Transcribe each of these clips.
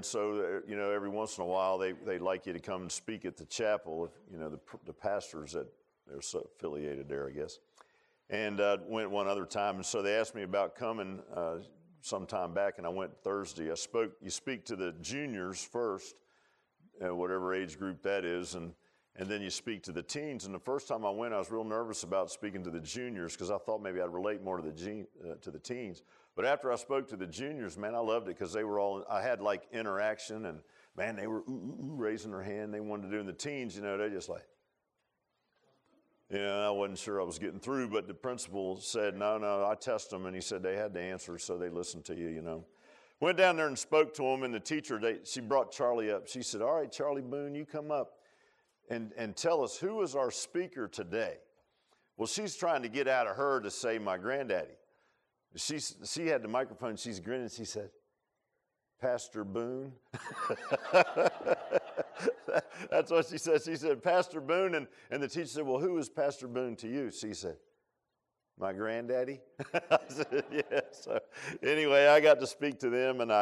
and so, every once in a while they'd like you to come and speak at the chapel, the pastors that they're so affiliated there, I guess. And went one other time, and so they asked me about coming some time back, and I went Thursday. You speak to the juniors first, whatever age group that is, and then you speak to the teens. And the first time I went, I was real nervous about speaking to the juniors because I thought maybe I'd relate more to the teens. But after I spoke to the juniors, man, I loved it because I had like interaction, and man, they were raising their hand. They wanted to do. And the teens, they just like, I wasn't sure I was getting through, but the principal said, no, I test them. And he said they had to answer, so they listened to you, Went down there and spoke to them, and the teacher, she brought Charlie up. She said, all right, Charlie Boone, you come up and tell us, who is our speaker today? Well, she's trying to get out of her to say my granddaddy. She had the microphone, she's grinning, she said, Pastor Boone. That's what she said. She said, Pastor Boone. And the teacher said, well, who is Pastor Boone to you? She said, my granddaddy. I said, yeah. So anyway, I got to speak to them, and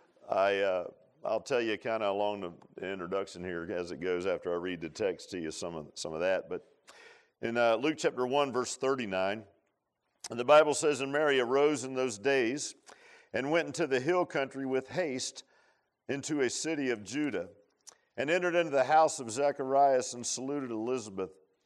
I'll tell you kind of along the introduction here as it goes after I read the text to you some of that. But in Luke chapter 1, verse 39, the Bible says, and Mary arose in those days and went into the hill country with haste into a city of Judah, and entered into the house of Zacharias and saluted Elizabeth.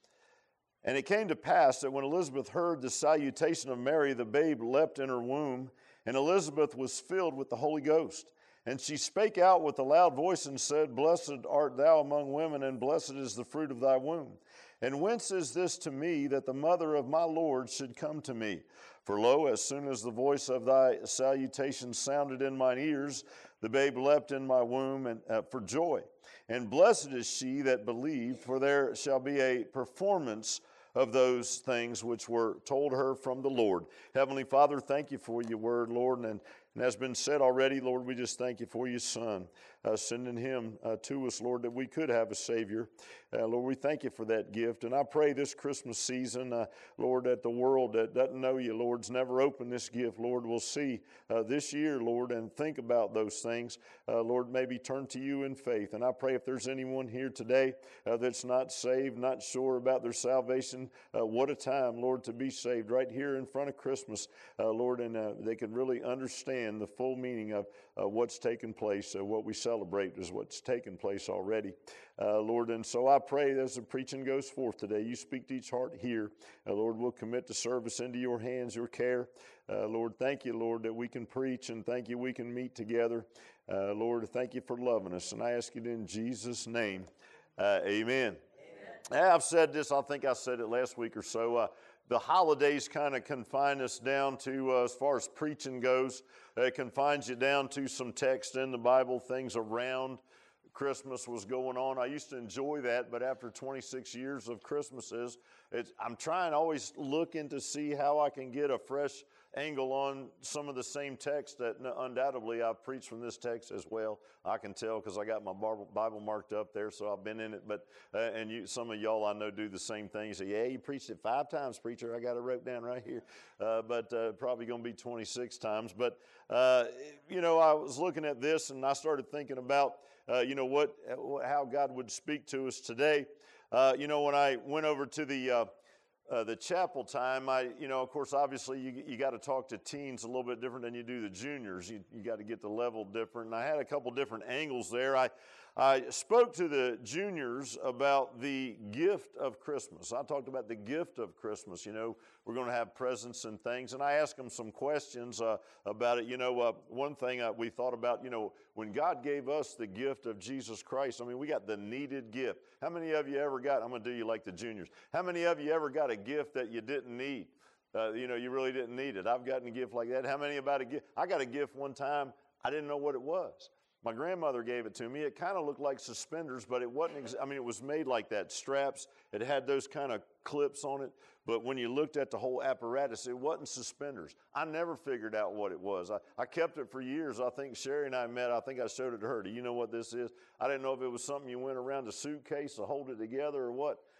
And it came to pass that when Elizabeth heard the salutation of Mary, the babe leapt in her womb, and Elizabeth was filled with the Holy Ghost. And she spake out with a loud voice and said, Blessed art thou among women, and blessed is the fruit of thy womb. And whence is this to me, that the mother of my Lord should come to me? For lo, as soon as the voice of thy salutation sounded in mine ears, the babe leapt in my womb and for joy. And blessed is she that believed, for there shall be a performance of those things which were told her from the Lord. Heavenly Father, thank you for your word, Lord, and as been said already, Lord, we just thank you for your Son, sending him to us, Lord, that we could have a Savior. Lord, we thank you for that gift. And I pray this Christmas season, Lord, that the world that doesn't know you, Lord's never opened this gift, Lord, will see this year, Lord, and think about those things. Lord, maybe turn to you in faith. And I pray if there's anyone here today that's not saved, not sure about their salvation, what a time, Lord, to be saved right here in front of Christmas, Lord, and they can really understand the full meaning of what's taken place. What we celebrate is what's taken place already, Lord. And so I pray as the preaching goes forth today, you speak to each heart here. Lord, we'll commit the service into your hands, your care. Lord, thank you, Lord, that we can preach, and thank you we can meet together. Lord, thank you for loving us, and I ask it in Jesus' name. Amen. I've said this, I think I said it last week or so. The holidays kind of confine us down to, as far as preaching goes, it confines you down to some text in the Bible, things around Christmas was going on. I used to enjoy that, but after 26 years of Christmases, I'm trying to always looking to see how I can get a fresh angle on some of the same text that undoubtedly I've preached from this text as well. I can tell because I got my Bible marked up there, so I've been in it. But some of y'all I know do the same thing. You say, yeah, you preached it 5 times, preacher. I got it wrote down right here. But probably going to be 26 times. But, I was looking at this and I started thinking about, how God would speak to us today. When I went over to the chapel time, of course, obviously you got to talk to teens a little bit different than you do the juniors. You got to get the level different. And I had a couple different angles there. I spoke to the juniors about the gift of Christmas. I talked about the gift of Christmas. We're going to have presents and things. And I asked them some questions about it. One thing we thought about, when God gave us the gift of Jesus Christ, we got the needed gift. How many of you ever got, I'm going to do you like the juniors. How many of you ever got a gift that you didn't need? You really didn't need it. I've gotten a gift like that. How many about a gift? I got a gift one time. I didn't know what it was. My grandmother gave it to me. It kind of looked like suspenders, but it wasn't. It was made like that, straps. It had those kind of clips on it. But when you looked at the whole apparatus, it wasn't suspenders. I never figured out what it was. I kept it for years. I think Sherry and I met. I think I showed it to her. Do you know what this is? I didn't know if it was something you went around a suitcase to hold it together or what.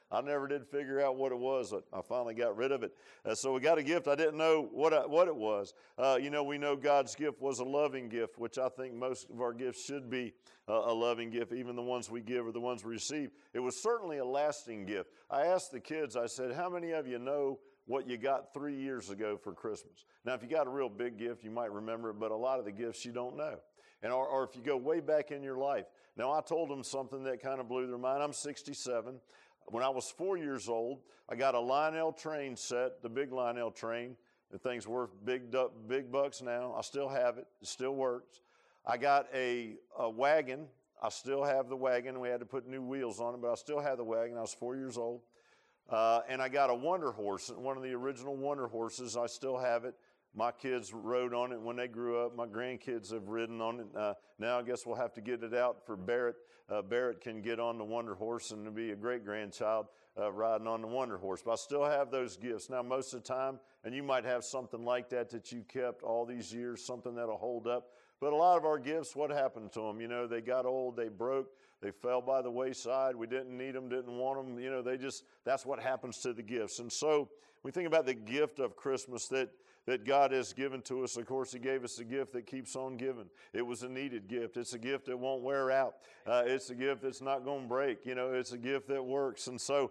I never did figure out what it was. I finally got rid of it. So we got a gift. I didn't know what it was. We know God's gift was a loving gift, which I think most of our gifts should be a loving gift, even the ones we give or the ones we receive. It was certainly a lasting gift. I asked the kids, I said, how many of you know what you got 3 years ago for Christmas? Now, if you got a real big gift, you might remember it, but a lot of the gifts you don't know. And or if you go way back in your life. Now, I told them something that kind of blew their mind. I'm 67. When I was 4 years old, I got a Lionel train set, the big Lionel train. The thing's worth big bucks now. I still have it. It still works. I got a wagon. I still have the wagon. We had to put new wheels on it, but I still have the wagon. I was 4 years old. And I got a Wonder Horse, one of the original Wonder Horses. I still have it. My kids rode on it when they grew up. My grandkids have ridden on it. Now I guess we'll have to get it out for Barrett. Barrett can get on the Wonder Horse and be a great-grandchild riding on the Wonder Horse. But I still have those gifts. Now most of the time, and you might have something like that you kept all these years, something that'll hold up. But a lot of our gifts, what happened to them? They got old, they broke, they fell by the wayside. We didn't need them, didn't want them. That's what happens to the gifts. And so we think about the gift of Christmas that God has given to us. Of course, He gave us a gift that keeps on giving. It was a needed gift. It's a gift that won't wear out. It's a gift that's not going to break. It's a gift that works. And so,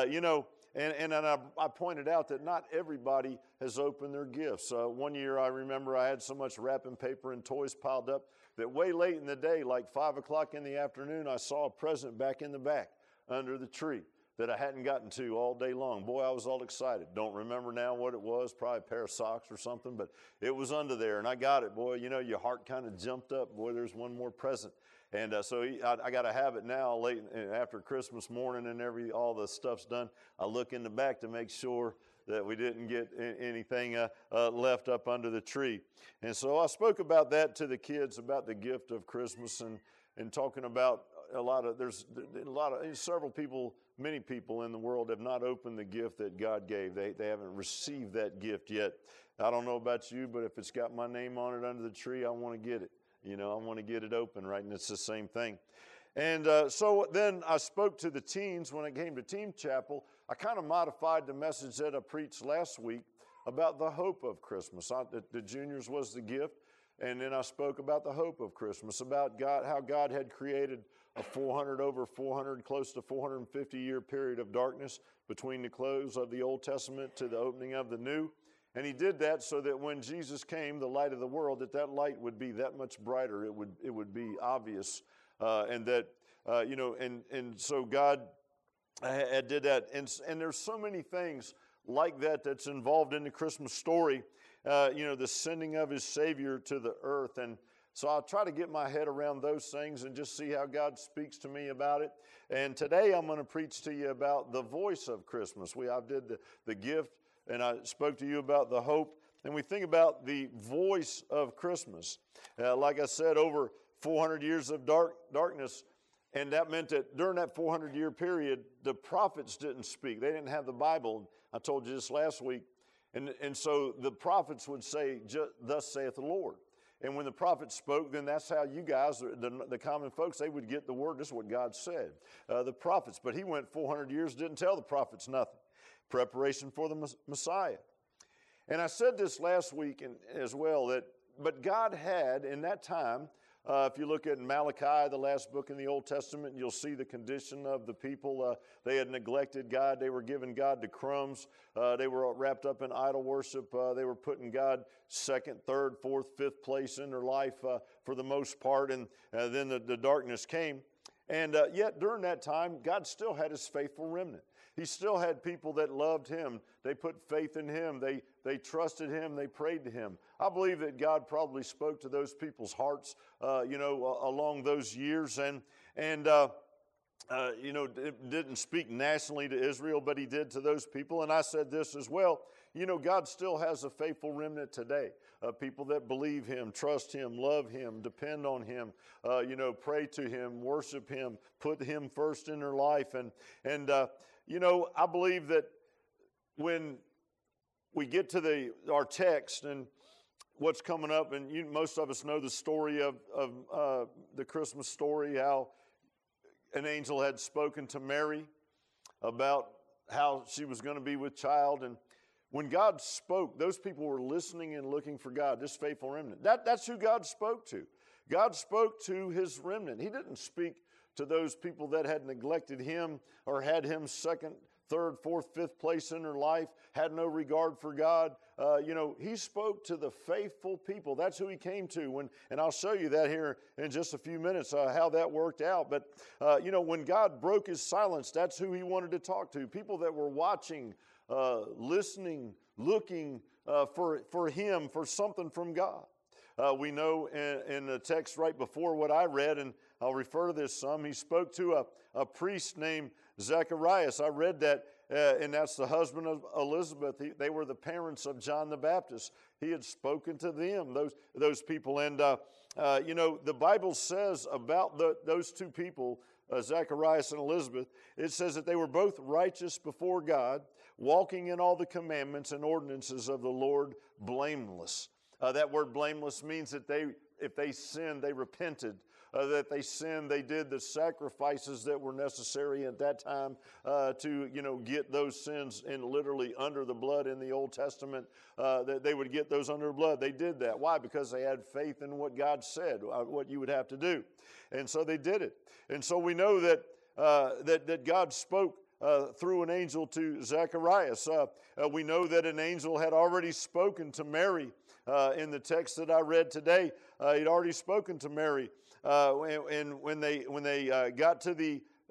And I pointed out that not everybody has opened their gifts. One year I remember I had so much wrapping paper and toys piled up that way late in the day, like 5 o'clock in the afternoon, I saw a present back in the back under the tree that I hadn't gotten to all day long. Boy, I was all excited. Don't remember now what it was, probably a pair of socks or something, but it was under there, and I got it. Boy, your heart kind of jumped up. Boy, there's one more present. And so I got to have it now late after Christmas morning and all the stuff's done. I look in the back to make sure that we didn't get anything left up under the tree. And so I spoke about that to the kids, about the gift of Christmas and talking about many people in the world have not opened the gift that God gave. They haven't received that gift yet. I don't know about you, but if it's got my name on it under the tree, I want to get it. I want to get it open, right? And it's the same thing. And so then I spoke to the teens when it came to Teen Chapel. I kind of modified the message that I preached last week about the hope of Christmas. The juniors was the gift. And then I spoke about the hope of Christmas, about God, how God had created a 400, close to 450-year period of darkness between the close of the Old Testament to the opening of the New. And He did that so that when Jesus came, the light of the world, that light would be that much brighter. It would be obvious, and so God did that. And there's so many things like that's involved in the Christmas story. The sending of His Savior to the earth. And so I'll try to get my head around those things and just see how God speaks to me about it. And today I'm going to preach to you about the voice of Christmas. I did the gift, and I spoke to you about the hope. And we think about the voice of Christmas. Like I said, over 400 years of darkness. And that meant that during that 400-year period, the prophets didn't speak. They didn't have the Bible. I told you this last week. And so the prophets would say, thus saith the Lord. And when the prophets spoke, then that's how you guys, the common folks, they would get the word. This is what God said. The prophets. But He went 400 years, didn't tell the prophets nothing. Preparation for the Messiah. And I said this last week as well, but God had, in that time, if you look at Malachi, the last book in the Old Testament, you'll see the condition of the people. They had neglected God. They were giving God the crumbs. They were wrapped up in idol worship. They were putting God second, third, fourth, fifth place in their life for the most part. And then the darkness came. And yet during that time, God still had His faithful remnant. He still had people that loved Him. They put faith in Him. They trusted Him. They prayed to Him. I believe that God probably spoke to those people's hearts, along those years. And didn't speak nationally to Israel, but He did to those people. And I said this as well. God still has a faithful remnant today. People that believe Him, trust Him, love Him, depend on Him, pray to Him, worship Him, put Him first in their life. And I believe that when we get to our text and what's coming up, and most of us know the story of the Christmas story, how an angel had spoken to Mary about how she was going to be with child. And when God spoke, those people were listening and looking for God, this faithful remnant. That's who God spoke to. God spoke to his remnant. He didn't speak to those people that had neglected him or had him second, third, fourth, fifth place in their life, had no regard for God. He spoke to the faithful people. That's who he came to. And I'll show you that here in just a few minutes, how that worked out. But, when God broke his silence, that's who he wanted to talk to. People that were watching, listening, looking for him, for something from God. We know in the text right before what I read, and I'll refer to this some, he spoke to a priest named Zacharias. I read that, and that's the husband of Elizabeth. They were the parents of John the Baptist. He had spoken to them, those people. And, the Bible says about those two people, Zacharias and Elizabeth, it says that they were both righteous before God, walking in all the commandments and ordinances of the Lord blameless. That word blameless means that if they sinned, they repented. That they sinned, they did the sacrifices that were necessary at that time to get those sins in literally under the blood in the Old Testament. That they would get those under the blood. They did that. Why? Because they had faith in what God said, what you would have to do. And so they did it. And so we know that God spoke through an angel to Zacharias. We know that an angel had already spoken to Mary in the text that I read today. He'd already spoken to Mary, and when they got to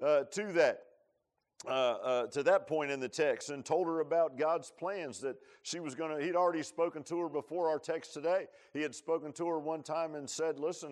that point in the text and told her about God's plans, that she was going to, he'd already spoken to her before our text today. He had spoken to her one time and said, listen,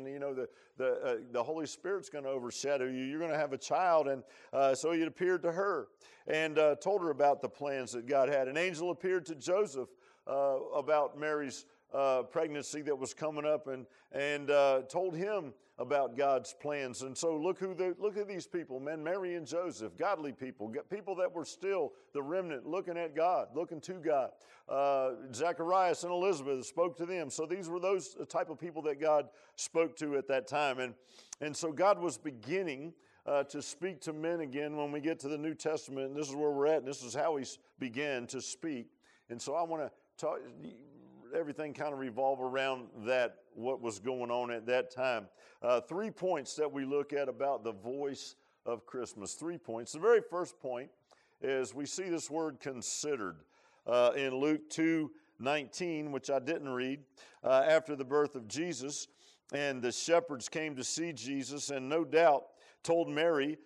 the Holy Spirit's going to overshadow you. You're going to have a child. And so he appeared to her and told her about the plans that God had. An angel appeared to Joseph about Mary's pregnancy that was coming up and told him about God's plans. And so look at these people, men, Mary and Joseph, godly people that were still the remnant, looking at God, looking to God. Zacharias and Elizabeth spoke to them. So these were those type of people that God spoke to at that time. And so God was beginning to speak to men again when we get to the New Testament. And this is where we're at, and this is how he began to speak. And so I want to talk, everything kind of revolve around that, what was going on at that time. 3 points that we look at about the voice of Christmas. 3 points. The very first point is we see this word considered in Luke 2:19, which I didn't read, after the birth of Jesus. And the shepherds came to see Jesus, and no doubt told Mary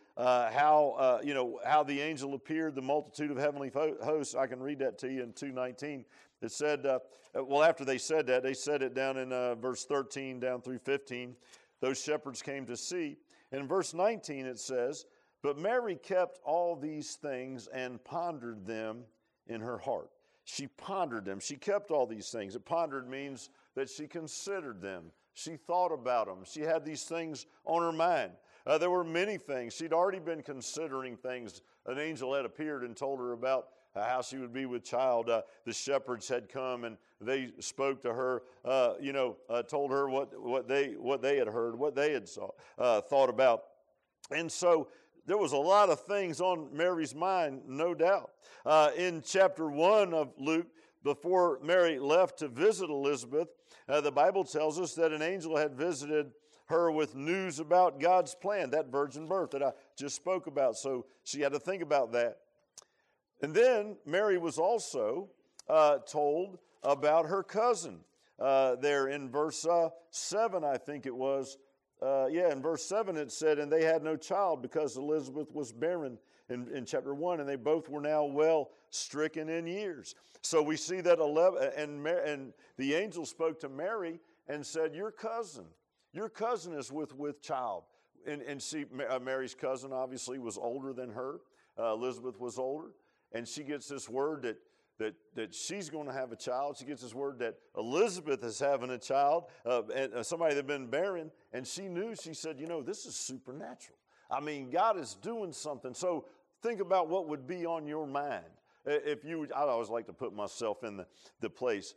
how the angel appeared, the multitude of heavenly hosts. I can read that to you in 2:19. It said, after they said that, they said it down in verse 13 down through 15. Those shepherds came to see. In verse 19 it says, but Mary kept all these things and pondered them in her heart. She pondered them. She kept all these things. Pondered means that she considered them. She thought about them. She had these things on her mind. There were many things. She'd already been considering things. An angel had appeared and told her about how she would be with child. The shepherds had come and they spoke to her, told her what they had heard, what they had thought about. And so there was a lot of things on Mary's mind, no doubt. In chapter 1 of Luke, before Mary left to visit Elizabeth, the Bible tells us that an angel had visited her with news about God's plan, that virgin birth that I just spoke about. So she had to think about that. And then Mary was also told about her cousin. There in verse 7, I think it was. In verse 7 it said, and they had no child because Elizabeth was barren in chapter 1, and they both were now well stricken in years. So we see that and the angel spoke to Mary and said, your cousin is with child. And see, Mary's cousin obviously was older than her. Elizabeth was older. And she gets this word that she's going to have a child. She gets this word that Elizabeth is having a child, and somebody that had been barren. And she knew, she said, this is supernatural. I mean, God is doing something. So think about what would be on your mind. I always like to put myself in the place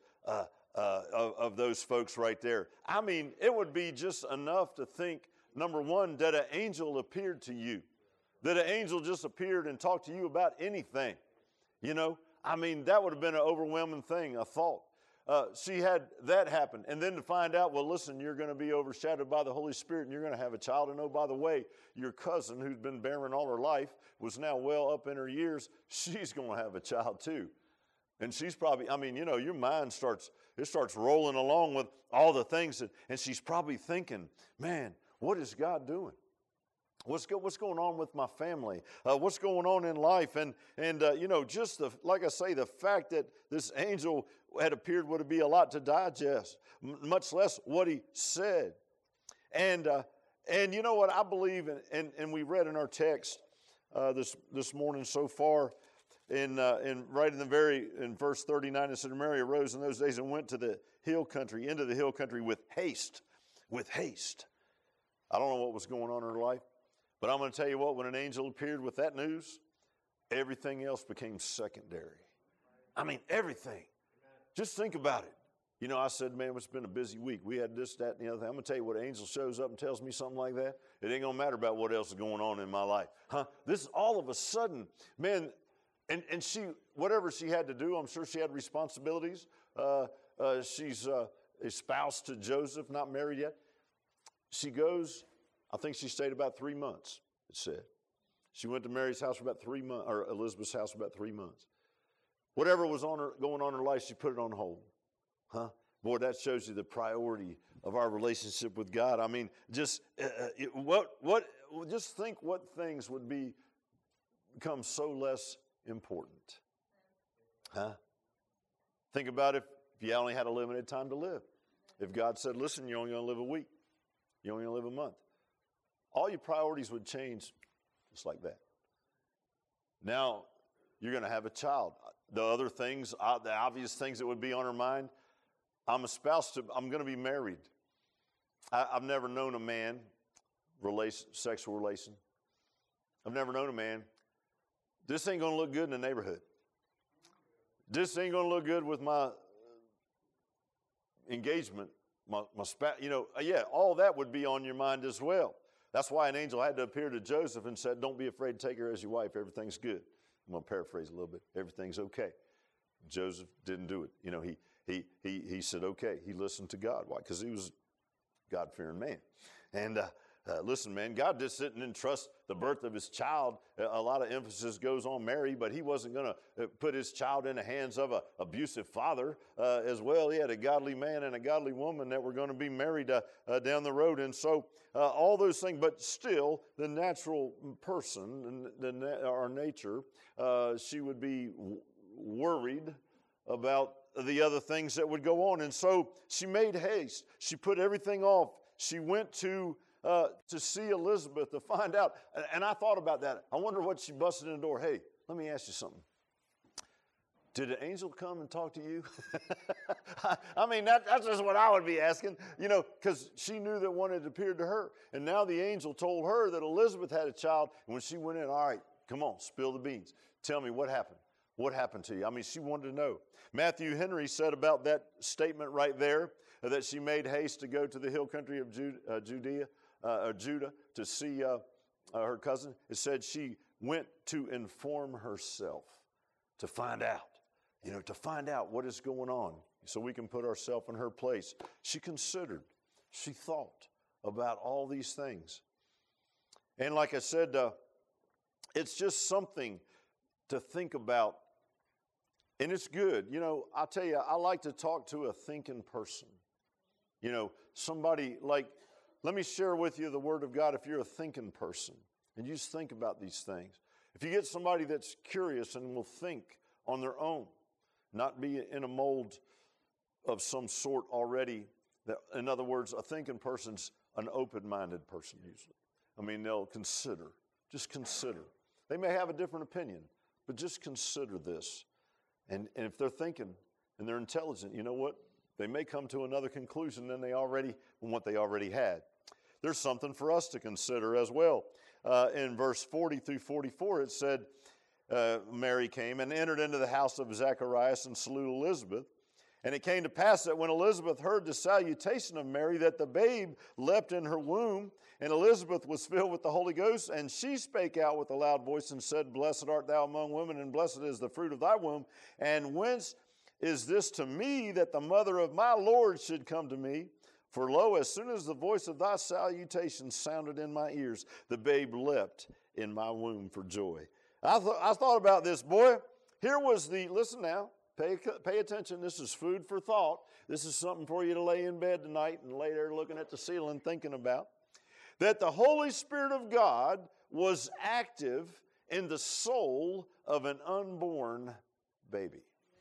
of those folks right there. I mean, it would be just enough to think, number one, that an angel appeared to you. that an angel just appeared and talked to you about anything. You know, I mean, that would have been an overwhelming thing, a thought. She had that happen. And then to find out, well, listen, you're going to be overshadowed by the Holy Spirit and you're going to have a child. And oh, by the way, your cousin who's been barren all her life was now well up in her years. She's going to have a child too. And she's probably, I mean, you know, your mind starts rolling along with all the things. And she's probably thinking, man, what is God doing? What's going on with my family? What's going on in life? And you know, just like I say, the fact that this angel had appeared would be a lot to digest, much less what he said. And you know what I believe, and we read in our text this morning so far, in verse 39, it said, Mary arose in those days and went to the hill country, into the hill country with haste. With haste. I don't know what was going on in her life. But I'm going to tell you what, when an angel appeared with that news, everything else became secondary. I mean, everything. Just think about it. You know, I said, man, it's been a busy week. We had this, that, and the other thing. I'm going to tell you what, an angel shows up and tells me something like that, it ain't going to matter about what else is going on in my life. This is all of a sudden, man, and she, whatever she had to do, I'm sure she had responsibilities. She's espoused to Joseph, not married yet. She goes, I think she stayed about 3 months, it said. She went to Mary's house for about 3 months, or Elizabeth's house for about 3 months. Whatever was going on in her life, she put it on hold. Boy, that shows you the priority of our relationship with God. I mean, just just think what things would become so less important. Think about if you only had a limited time to live. If God said, listen, you're only going to live a week. You're only going to live a month. All your priorities would change just like that. Now, you're going to have a child. The other things, the obvious things that would be on her mind, I'm going to be married. I've never known a man, sexual relation. I've never known a man. This ain't going to look good in the neighborhood. This ain't going to look good with my engagement, my spouse. You know, all that would be on your mind as well. That's why an angel had to appear to Joseph and said, don't be afraid to take her as your wife. Everything's good. I'm going to paraphrase a little bit. Everything's okay. Joseph didn't do it. You know, he said, okay. He listened to God. Why? Because he was a God-fearing man. And listen, man, God just didn't entrust the birth of his child. A lot of emphasis goes on Mary, but he wasn't going to put his child in the hands of an abusive father as well. He had a godly man and a godly woman that were going to be married down the road. And so all those things, but still the natural person, our nature, she would be worried about the other things that would go on. And so she made haste. She put everything off. She went to see Elizabeth to find out. And I thought about that. I wonder what she busted in the door. Hey, let me ask you something. Did an angel come and talk to you? I mean, that's just what I would be asking, you know, because she knew that one had appeared to her. And now the angel told her that Elizabeth had a child. And when she went in, all right, come on, spill the beans. Tell me what happened. What happened to you? I mean, she wanted to know. Matthew Henry said about that statement right there that she made haste to go to the hill country of Judah to see her cousin. It said she went to inform herself, to find out, to find out what is going on so we can put ourselves in her place. She considered, she thought about all these things. And like I said, it's just something to think about. And it's good. I'll tell you, I like to talk to a thinking person. Somebody like, let me share with you the Word of God if you're a thinking person and you just think about these things. If you get somebody that's curious and will think on their own, not be in a mold of some sort already. In other words, a thinking person's an open-minded person usually. I mean, they'll consider. Just consider. They may have a different opinion, but just consider this. And if they're thinking and they're intelligent, you know what? They may come to another conclusion than what they already had. There's something for us to consider as well. In verse 40 through 44, it said, Mary came and entered into the house of Zacharias and saluted Elizabeth. And it came to pass that when Elizabeth heard the salutation of Mary, that the babe leapt in her womb, and Elizabeth was filled with the Holy Ghost, and she spake out with a loud voice and said, Blessed art thou among women, and blessed is the fruit of thy womb. And whence is this to me that the mother of my Lord should come to me? For lo, as soon as the voice of thy salutation sounded in my ears, the babe leapt in my womb for joy. I thought about this, boy. Here was listen now, pay attention. This is food for thought. This is something for you to lay in bed tonight and lay there looking at the ceiling thinking about. That the Holy Spirit of God was active in the soul of an unborn baby.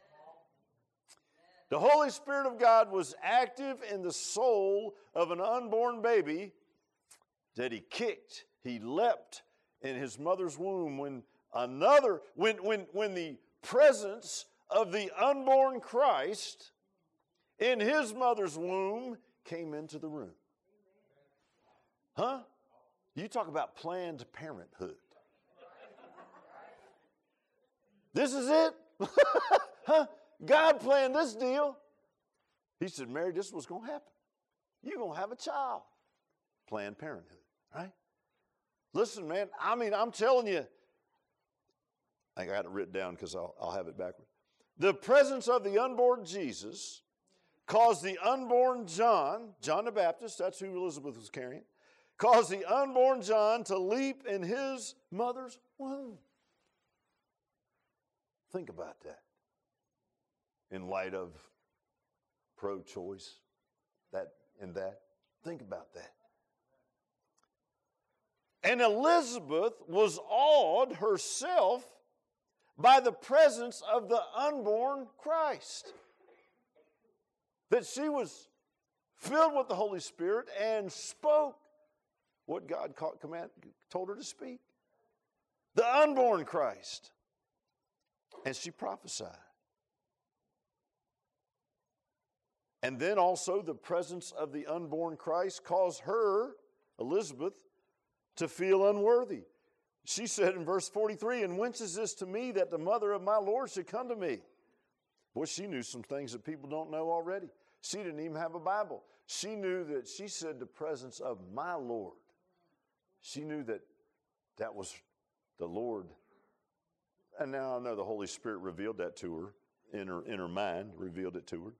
The Holy Spirit of God was active in the soul of an unborn baby that he kicked, he leapt in his mother's womb when the presence of the unborn Christ in his mother's womb came into the room. Huh? You talk about Planned Parenthood. This is it? Huh? God planned this deal. He said, Mary, this is what's going to happen. You're going to have a child. Planned Parenthood, right? Listen, man, I'm telling you, I got it written down because I'll have it backward. The presence of the unborn Jesus caused the unborn John the Baptist, that's who Elizabeth was carrying, caused the unborn John to leap in his mother's womb. Think about that. In light of pro-choice, that. Think about that. And Elizabeth was awed herself by the presence of the unborn Christ. That she was filled with the Holy Spirit and spoke what God told her to speak. The unborn Christ. And she prophesied. And then also the presence of the unborn Christ caused her, Elizabeth, to feel unworthy. She said in verse 43, and whence is this to me that the mother of my Lord should come to me? Boy, she knew some things that people don't know already. She didn't even have a Bible. She knew that she said the presence of my Lord. She knew that was the Lord. And now I know the Holy Spirit revealed that to her, in her mind, revealed it to her.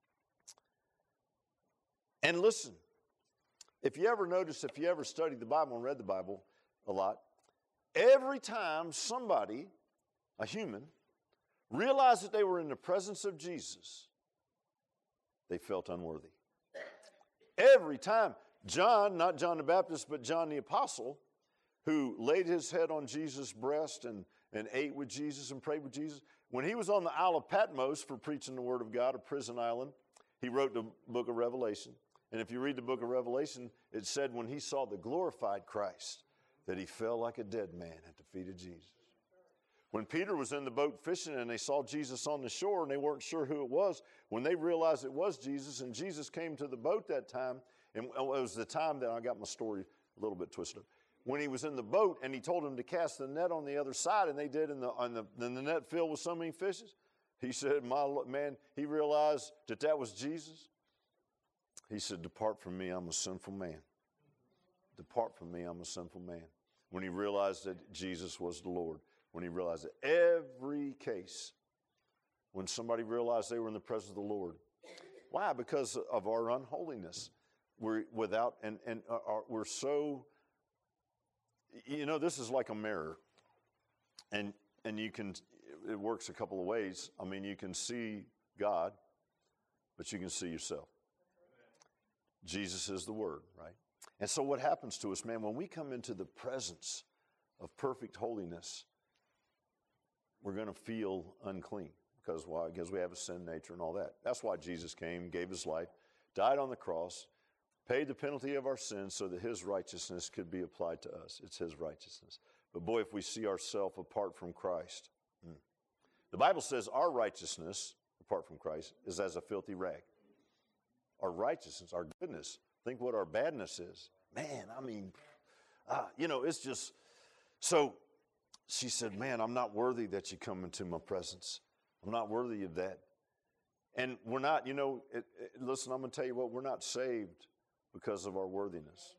And listen, if you ever studied the Bible and read the Bible a lot, every time somebody, a human, realized that they were in the presence of Jesus, they felt unworthy. Every time. John, not John the Baptist, but John the Apostle, who laid his head on Jesus' breast and ate with Jesus and prayed with Jesus, when he was on the Isle of Patmos for preaching the Word of God, a prison island, he wrote the book of Revelation. And if you read the book of Revelation, it said when he saw the glorified Christ, that he fell like a dead man at the feet of Jesus. When Peter was in the boat fishing and they saw Jesus on the shore and they weren't sure who it was, when they realized it was Jesus and Jesus came to the boat that time, and it was the time that I got my story a little bit twisted up. When he was in the boat and he told them to cast the net on the other side, and they did, and the net filled with so many fishes, he said, he realized that was Jesus. He said, depart from me, I'm a sinful man. Depart from me, I'm a sinful man. When he realized that Jesus was the Lord. When he realized that every case, when somebody realized they were in the presence of the Lord. Why? Because of our unholiness. We're so, this is like a mirror. And it works a couple of ways. I mean, you can see God, but you can see yourself. Jesus is the Word, right? And so what happens to us, man, when we come into the presence of perfect holiness, we're going to feel unclean. Because why? Because we have a sin nature and all that. That's why Jesus came, gave his life, died on the cross, paid the penalty of our sins so that his righteousness could be applied to us. It's his righteousness. But boy, if we see ourselves apart from Christ, the Bible says our righteousness, apart from Christ, is as a filthy rag. Our righteousness, our goodness, think what our badness is. Man, it's just, so she said, man, I'm not worthy that you come into my presence. I'm not worthy of that. And we're not, listen, I'm going to tell you what, we're not saved because of our worthiness.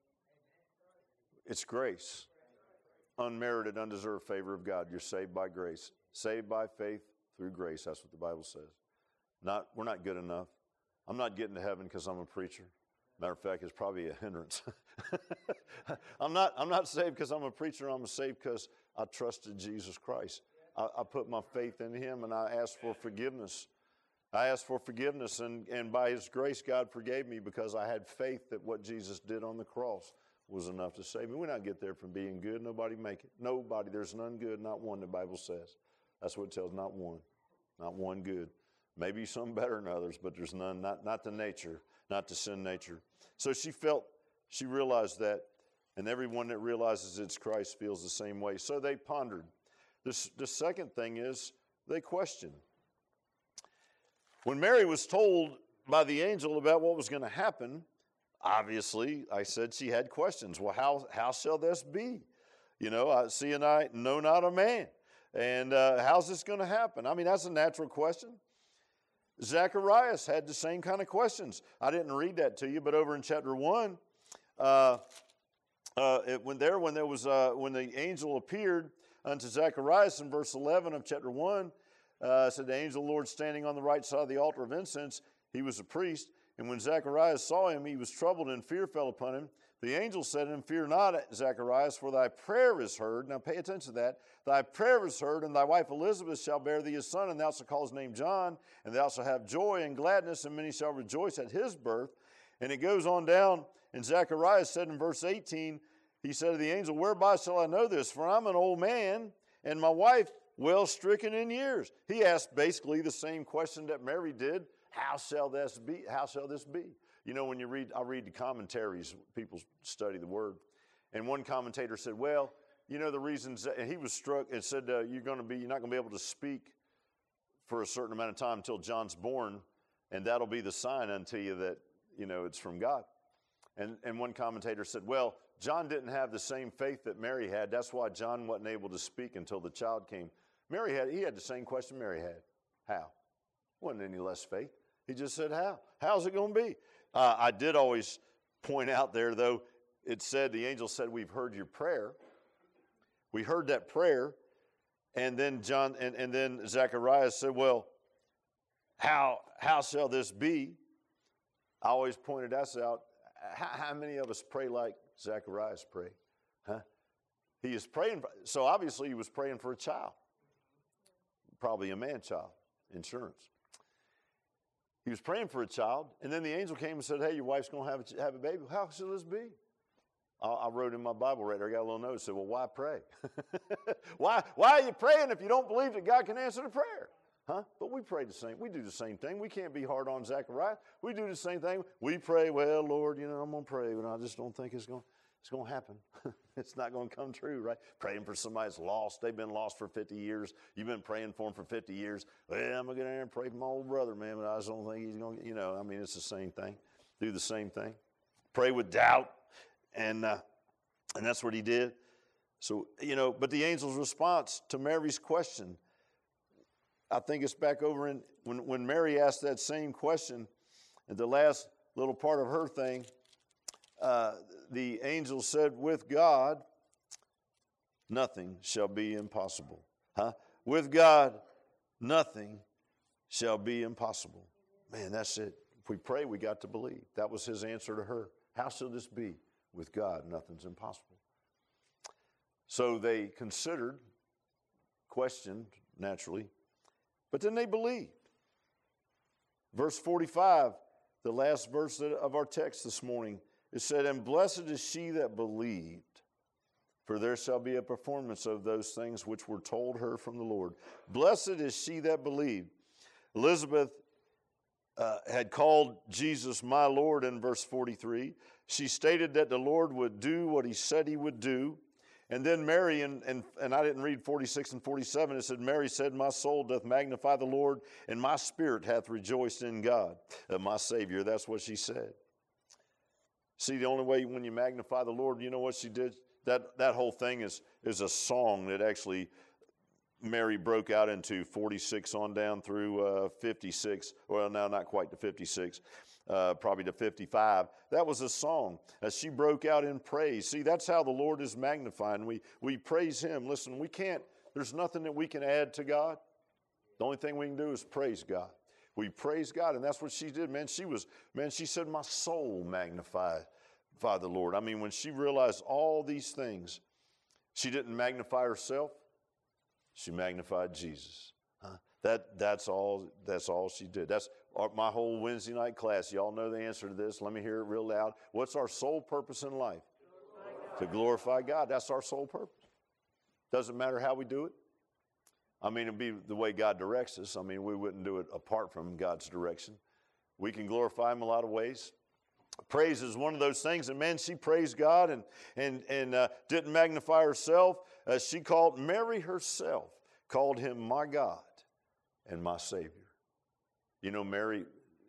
It's grace. Unmerited, undeserved favor of God. You're saved by grace. Saved by faith through grace. That's what the Bible says. We're not good enough. I'm not getting to heaven because I'm a preacher. Matter of fact, it's probably a hindrance. I'm not saved because I'm a preacher. I'm saved because I trusted Jesus Christ. I put my faith in Him, and I asked for forgiveness. I asked for forgiveness, and by His grace, God forgave me because I had faith that what Jesus did on the cross was enough to save me. We not get there from being good. Nobody make it. Nobody. There's none good, not one, the Bible says. That's what it tells, not one. Not one good. Maybe some better than others, but there's none, not the nature, not the sin nature. So she realized that, and everyone that realizes it's Christ feels the same way. So they pondered. The second thing is they questioned. When Mary was told by the angel about what was going to happen, obviously, I said she had questions. Well, how shall this be? I see and I know not a man. And how's this going to happen? I mean, that's a natural question. Zacharias had the same kind of questions. I didn't read that to you, but over in chapter 1, when the angel appeared unto Zacharias in verse 11 of chapter 1, said the angel of the Lord standing on the right side of the altar of incense, he was a priest. And when Zacharias saw him, he was troubled, and fear fell upon him. The angel said to him, Fear not, Zacharias, for thy prayer is heard. Now pay attention to that. Thy prayer is heard, and thy wife Elizabeth shall bear thee a son, and thou shalt call his name John, and thou shalt have joy and gladness, and many shall rejoice at his birth. And it goes on down, and Zacharias said in verse 18, he said to the angel, Whereby shall I know this? For I'm an old man, and my wife well stricken in years. He asked basically the same question that Mary did. How shall this be? How shall this be? When I read the commentaries, people study the Word. And one commentator said, well, the reasons, and he was struck and said, you're not going to be able to speak for a certain amount of time until John's born, and that'll be the sign unto you that, it's from God. And one commentator said, well, John didn't have the same faith that Mary had. That's why John wasn't able to speak until the child came. He had the same question Mary had. How? Wasn't any less faith. He just said, how? How's it going to be? I did always point out there, though, the angel said, we've heard your prayer. We heard that prayer. And then then Zacharias said, well, how shall this be? I always pointed that out. How many of us pray like Zacharias prayed? Huh? He is praying. So obviously he was praying for a child. Probably a man-child, insurance. He was praying for a child, and then the angel came and said, hey, your wife's going to have a baby. How shall this be? I wrote in my Bible right there, I got a little note that said, well, why pray? why are you praying if you don't believe that God can answer the prayer? Huh? But we pray the same. We do the same thing. We can't be hard on Zachariah. We do the same thing. We pray, well, Lord, I'm going to pray, but I just don't think it's going to happen. It's not going to come true, right? Praying for somebody that's lost. They've been lost for 50 years. You've been praying for them for 50 years. Well, I'm going to get in there and pray for my old brother, man, but I just don't think he's going to, it's the same thing. Do the same thing. Pray with doubt. And that's what he did. So, but the angel's response to Mary's question, I think it's back over in when Mary asked that same question, at the last little part of her thing, the angel said, with God, nothing shall be impossible. Huh? With God, nothing shall be impossible. Man, that's it. If we pray, we got to believe. That was his answer to her. How shall this be? With God, nothing's impossible. So they considered, questioned, naturally, but then they believed. Verse 45, the last verse of our text this morning, it said, and blessed is she that believed, for there shall be a performance of those things which were told her from the Lord. Blessed is she that believed. Elizabeth had called Jesus my Lord in verse 43. She stated that the Lord would do what he said he would do. And then Mary, and I didn't read 46 and 47, it said, Mary said, my soul doth magnify the Lord, and my spirit hath rejoiced in God, my Savior. That's what she said. See, the only way when you magnify the Lord, you know what she did? That whole thing is a song that actually Mary broke out into 46 on down through 56. Well, no, not quite to 56, probably to 55. That was a song. She broke out in praise. See, that's how the Lord is magnified. We praise Him. Listen, there's nothing that we can add to God. The only thing we can do is praise God. We praise God, and that's what she did, man. She said, my soul magnified the Lord. I mean, when she realized all these things, she didn't magnify herself. She magnified Jesus. That's all she did. That's my whole Wednesday night class. Y'all know the answer to this. Let me hear it real loud. What's our sole purpose in life? To glorify God. That's our sole purpose. Doesn't matter how we do it. I mean, it'd be the way God directs us. I mean, we wouldn't do it apart from God's direction. We can glorify Him a lot of ways. Praise is one of those things. And man, she praised God and didn't magnify herself. She called Mary herself, called Him my God and my Savior. Mary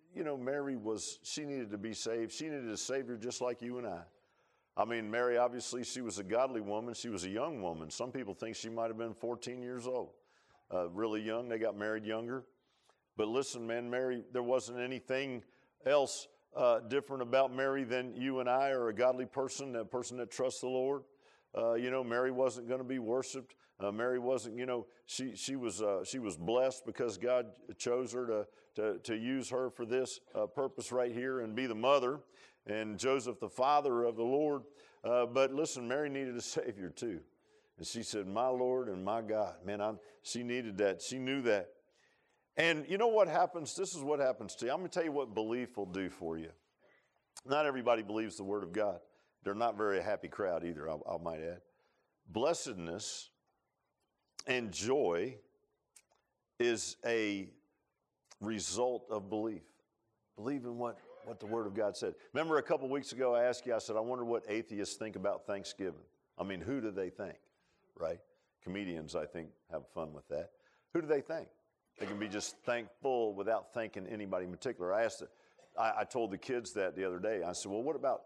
she needed to be saved. She needed a Savior just like you and I. I mean, Mary, obviously, she was a godly woman. She was a young woman. Some people think she might have been 14 years old. Really young. They got married younger. But listen, man, Mary, there wasn't anything else different about Mary than you and I are a godly person, a person that trusts the Lord. Mary wasn't going to be worshiped. Mary wasn't, she was blessed because God chose her to use her for this purpose right here and be the mother, and Joseph the father of the Lord. But listen, Mary needed a Savior too. And she said, my Lord and my God. Man, she needed that. She knew that. And you know what happens? This is what happens to you. I'm going to tell you what belief will do for you. Not everybody believes the Word of God. They're not very happy crowd either, I might add. Blessedness and joy is a result of belief. Believe in what the Word of God said. Remember a couple weeks ago I asked you, I said, I wonder what atheists think about Thanksgiving. I mean, who do they think, right? Comedians, I think, have fun with that. Who do they think? They can be just thankful without thanking anybody in particular. I told the kids that the other day. I said, well, what about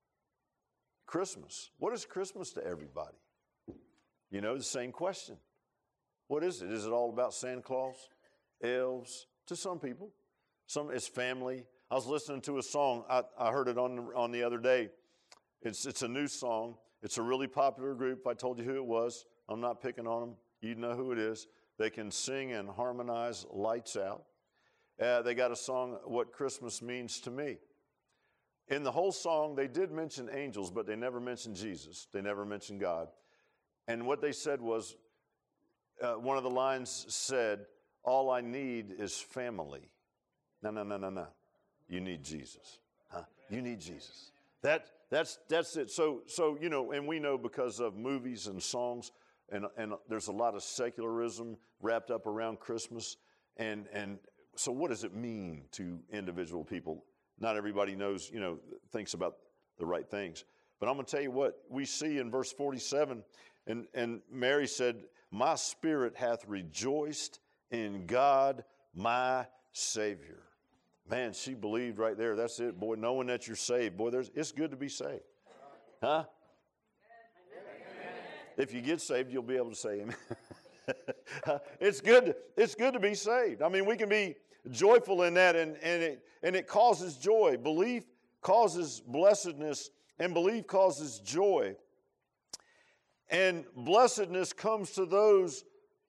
Christmas? What is Christmas to everybody? The same question. What is it? Is it all about Santa Claus, elves? To some people. It's family. I was listening to a song. I heard it on the other day. It's a new song. It's a really popular group. If I told you who it was, I'm not picking on them. You'd know who it is. They can sing and harmonize lights out. They got a song, What Christmas Means to Me. In the whole song, they did mention angels, but they never mentioned Jesus. They never mentioned God. And what they said was, one of the lines said, all I need is family. No. You need Jesus. Huh? You need Jesus. That's it. So and we know because of movies and songs, and there's a lot of secularism wrapped up around Christmas. And so what does it mean to individual people? Not everybody knows, thinks about the right things. But I'm going to tell you what we see in verse 47. And Mary said, my spirit hath rejoiced in God, my Savior. Man, she believed right there. That's it, boy. Knowing that you're saved. Boy, it's good to be saved. Huh? If you get saved, you'll be able to say amen. It's good to be saved. I mean, we can be joyful in that, and it causes joy. Belief causes blessedness, and belief causes joy. And blessedness comes to those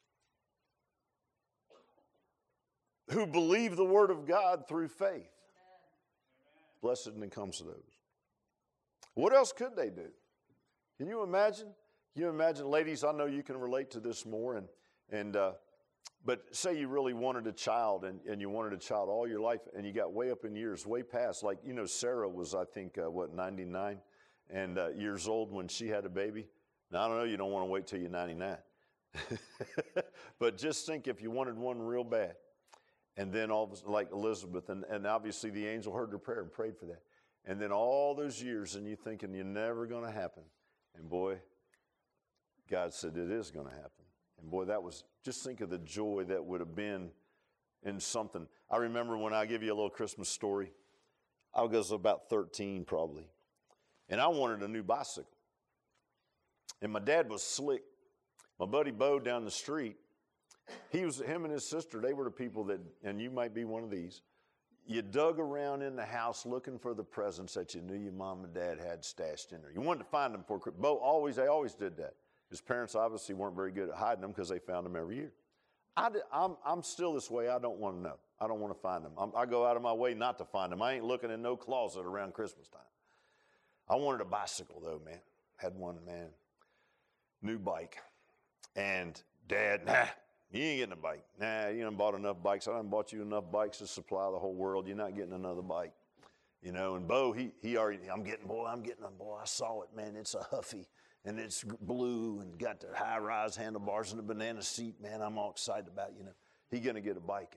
who believe the Word of God through faith. Blessedness comes to those. What else could they do? Can you imagine? You imagine, ladies, I know you can relate to this more, but say you really wanted a child, and you wanted a child all your life, and you got way up in years, way past. Like, Sarah was, I think, 99 and years old when she had a baby. Now, I don't know, you don't want to wait till you're 99. But just think if you wanted one real bad. And then like Elizabeth, and obviously the angel heard her prayer and prayed for that. And then all those years, and you're thinking you're never going to happen. And boy, God said it is going to happen. And boy, just think of the joy that would have been in something. I remember when I give you a little Christmas story, I was about 13 probably. And I wanted a new bicycle. And my dad was slick. My buddy Bo down the street, Him and his sister, they were the people that, and you might be one of these, you dug around in the house looking for the presents that you knew your mom and dad had stashed in there. You wanted to find them for Christmas. They always did that. His parents obviously weren't very good at hiding them because they found them every year. I'm still this way. I don't want to know. I don't want to find them. I go out of my way not to find them. I ain't looking in no closet around Christmas time. I wanted a bicycle, though, man. Had one, man. New bike. And Dad, nah, you ain't getting a bike. Nah, you done bought enough bikes. I done bought you enough bikes to supply the whole world. You're not getting another bike. You know, and Bo, he already, I'm getting them, boy. I saw it, man. It's a Huffy. And it's blue and got the high-rise handlebars and the banana seat. Man, I'm all excited about it, you know. He going to get a bike.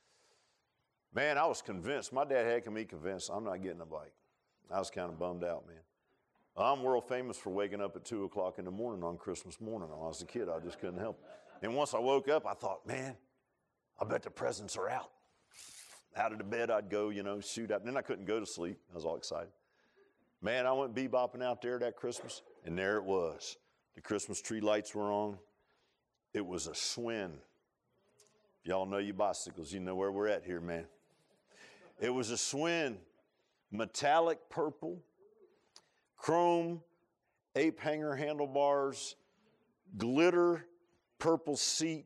Man, I was convinced. My dad had me convinced I'm not getting a bike. I was kind of bummed out, man. I'm world famous for waking up at 2 o'clock in the morning on Christmas morning. When I was a kid, I just couldn't help it. And once I woke up, I thought, man, I bet the presents are out. Out of the bed I'd go, you know, shoot out. And then I couldn't go to sleep. I was all excited. Man, I went bebopping out there that Christmas, and there it was. The Christmas tree lights were on. It was a Schwinn. If y'all know your bicycles, you know where we're at here, man. It was a Schwinn, metallic purple, chrome, ape-hanger handlebars, glitter purple seat,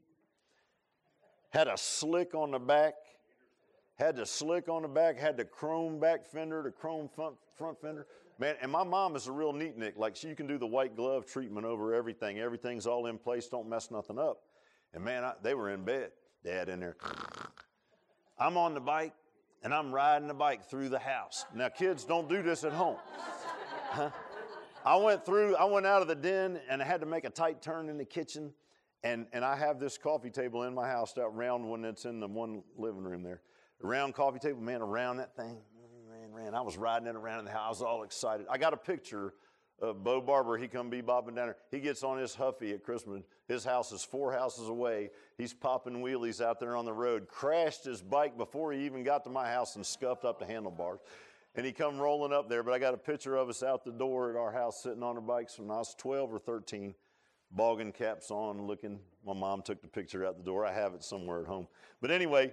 had a slick on the back, had the chrome back fender, the chrome front fender. Man, and my mom is a real neatnik. Like, you can do the white glove treatment over everything. Everything's all in place. Don't mess nothing up. And, man, they were in bed. Dad in there. I'm on the bike, and I'm riding the bike through the house. Now, kids, don't do this at home. Huh? I went out of the den, and I had to make a tight turn in the kitchen. And I have this coffee table in my house, that round one that's in the one living room there. The round coffee table, man, around that thing. Ran. I was riding it around in the house. I was all excited. I got a picture of Bo Barber. He come bebopping down there. He gets on his Huffy at Christmas. His house is 4 houses away. He's popping wheelies out there on the road. Crashed his bike before he even got to my house and scuffed up the handlebars. And he come rolling up there. But I got a picture of us out the door at our house sitting on our bikes when I was 12 or 13. Boggin caps on, looking. My mom took the picture out the door. I have it somewhere at home. But anyway,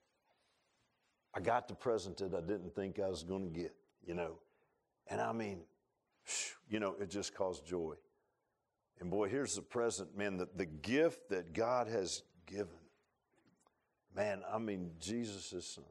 I got the present that I didn't think I was going to get, you know. And I mean, you know, it just caused joy. And boy, here's the present, man, the gift that God has given. Man, I mean, Jesus' son.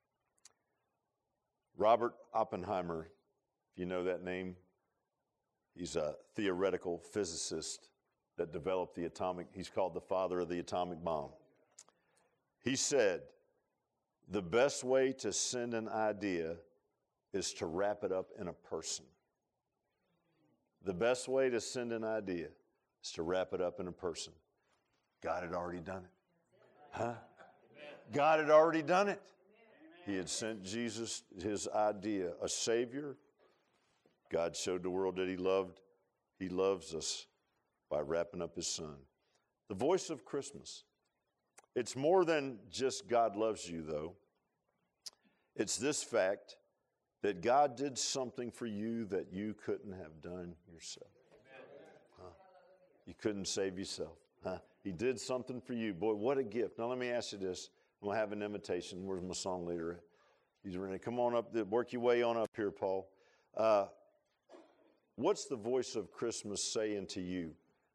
Robert Oppenheimer, if you know that name, he's a theoretical physicist that developed the atomic, he's called the father of the atomic bomb. He said, the best way to send an idea is to wrap it up in a person. The best way to send an idea is to wrap it up in a person. God had already done it. Huh? God had already done it. He had sent Jesus, his idea, a Savior. God showed the world that he loves us by wrapping up his son. The voice of Christmas. It's more than just God loves you, though. It's this fact that God did something for you that you couldn't have done yourself. Huh? You couldn't save yourself. Huh? He did something for you. Boy, what a gift. Now, let me ask you this. I'm going to have an invitation. Where's my song leader at? He's ready. Come on up. Work your way on up here, Paul. What's the voice of Christmas saying to you?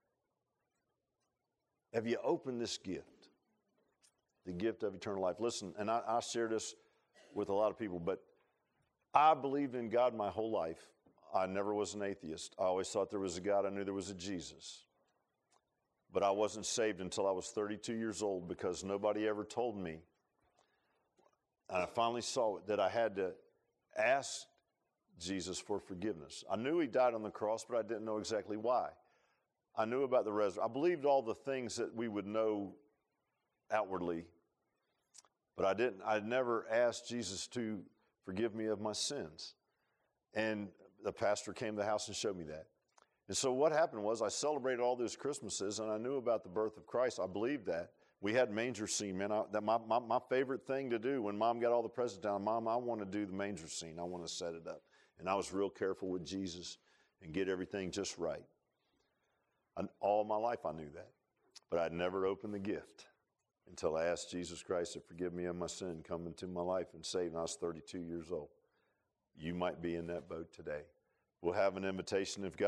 Have you opened this gift? The gift of eternal life. Listen, and I share this with a lot of people, but I believed in God my whole life. I never was an atheist. I always thought there was a God. I knew there was a Jesus. But I wasn't saved until I was 32 years old because nobody ever told me. And I finally saw it, that I had to ask Jesus for forgiveness. I knew he died on the cross, but I didn't know exactly why. I knew about the resurrection. I believed all the things that we would know outwardly, but I never asked Jesus to forgive me of my sins. And the pastor came to the house and showed me that. And so what happened was I celebrated all those Christmases, and I knew about the birth of Christ. I believed that. We had manger scene, man. My favorite thing to do when Mom got all the presents down, Mom, I want to do the manger scene. I want to set it up. And I was real careful with Jesus and get everything just right. And all my life I knew that. But I'd never opened the gift. until I asked Jesus Christ to forgive me of my sin, come into my life and save me. I was 32 years old. You might be in that boat today. We'll have an invitation if God